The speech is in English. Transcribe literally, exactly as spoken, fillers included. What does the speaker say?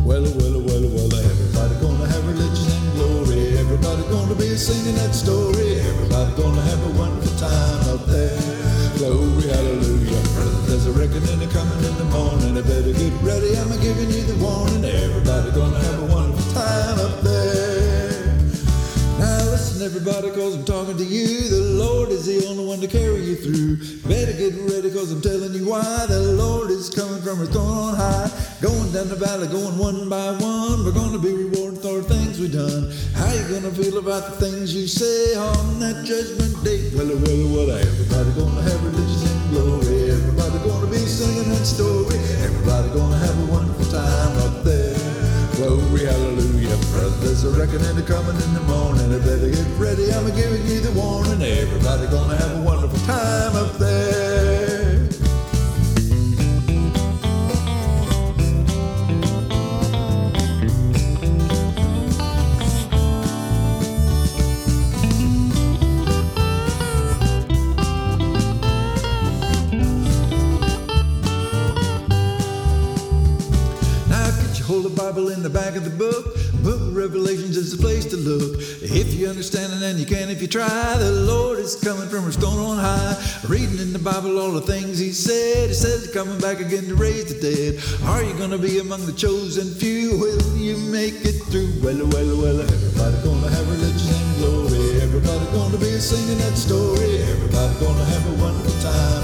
Well, well, well, well, everybody gonna have religion and glory. Everybody gonna be singing that story. Everybody gonna have a wonderful time up there. Glory, hallelujah. Brother, there's a reckoning coming in the morning. I better get ready, I'm giving you the warning. Everybody gonna have a wonderful time up there. Now listen everybody, cause I'm talking to you. The Lord is the only one to carry you through. Better get ready, cause I'm telling you why. The Lord is coming from his throne on high. Going down the valley, going one by one. We're gonna be rewarded for the things we've done. How you gonna feel about the things you say on that judgment day? Well, well, well, everybody gonna have religion and glory. Everybody gonna be singing that story. Everybody gonna have a wonderful time up there. Glory, hallelujah, brother, there's a reckoning coming in the morning. I better get ready, I'm giving you the warning. Everybody gonna have a wonderful time up there. Hold the Bible in the back of the book. Book of Revelations is the place to look. If you understand it, and you can if you try. The Lord is coming from his throne on high. Reading in the Bible all the things he said. He says he's coming back again to raise the dead. Are you going to be among the chosen few? Will you make it through? Well, well, well, everybody gonna have religion and glory. Everybody gonna be singing that story. Everybody gonna have a wonderful time.